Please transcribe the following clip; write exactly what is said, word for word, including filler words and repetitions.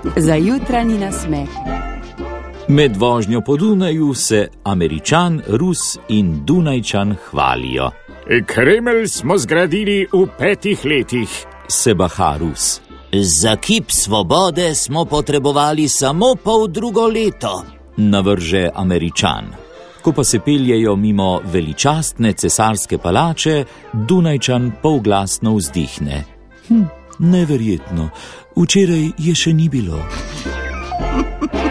Za jutranji nasmeh. Med vožnjo po Dunaju se Američan, Rus in Dunajčan hvalijo. Kremelj smo zgradili v petih letih, se baha Rus. Za kip svobode smo potrebovali samo pol drugo leto, navrže Američan. Ko pa se peljejo mimo veličastne cesarske palače, Dunajčan polglasno vzdihne. Hm, neverjetno, včeraj je še ni bilo.